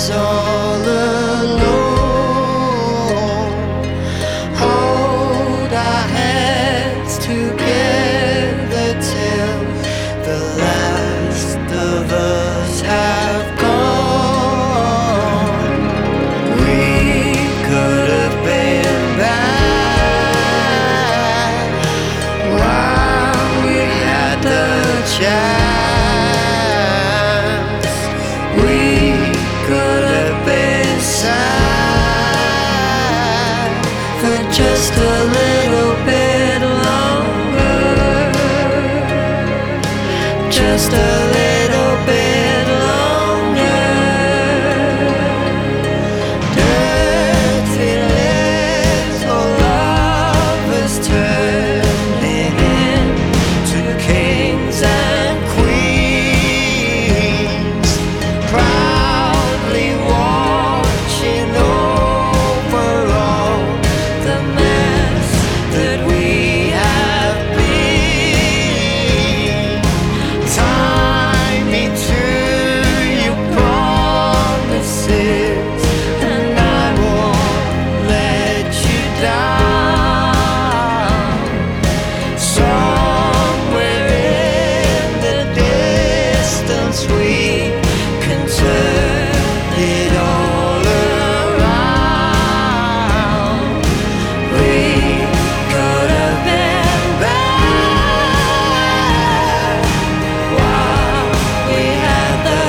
us all alone. Hold our hands together till the last of us have gone. We could have been back while we had the chance. We could have been sad for just a little bit longer, just a little bit longer. Dirty lips, all lovers turning into kings and queens, proudly watching over all the mess that we have been. Tie me to your promises, and I won't let you down. Somewhere in the distance we can turn it all around. We could have been back while we had the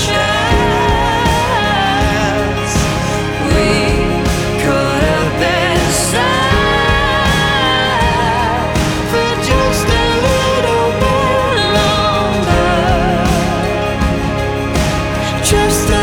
chance. We could have been sad for just a little bit longer, just a